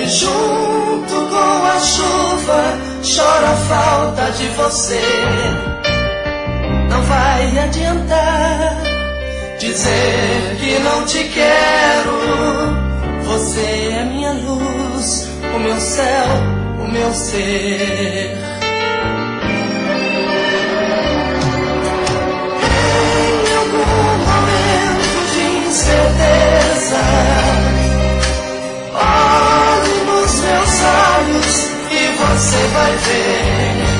junto com a chuva choro a falta de você. Não vai adiantar dizer que não te quero. Você é minha luz, o meu céu, o meu ser. Em algum momento de incerteza, olhe nos meus olhos e você vai ver,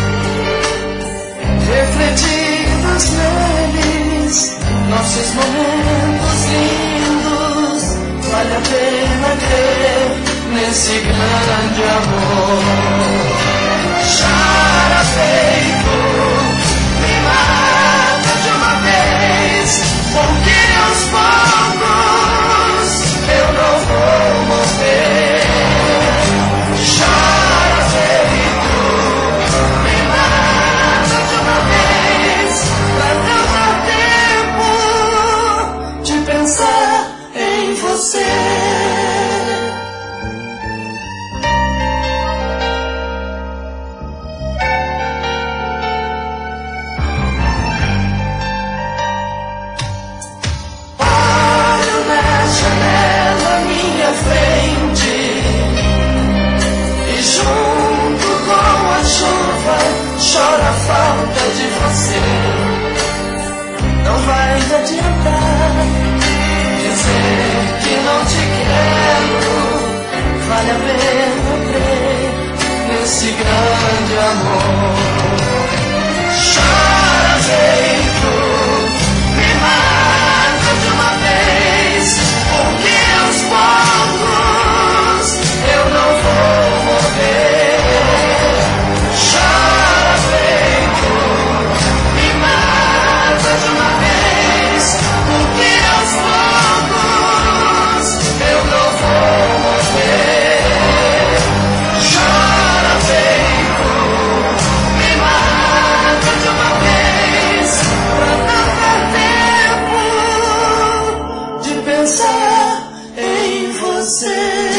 refletidos neles, nossos momentos lindos. Vale a pena crer nesse grande amor. Chora feito, me mata de uma vez, porque aos poucos eu não vou morrer. Chora feito, me mata de uma vez, pra não dar tempo de pensar em você. Olho na janela à minha frente e junto com a chuva choro a falta de você. Não vai adiantar dizer que não te quero. Vale a pena crer nesse grande amor. Chora feito, me mata de uma vez, porque aos poucos eu não vou morrer. Chora feito, me mata de uma vez, porque aos poucos eu não vou morrer. Chora feito, me mata de uma vez, pra não dar tempo de pensar em você.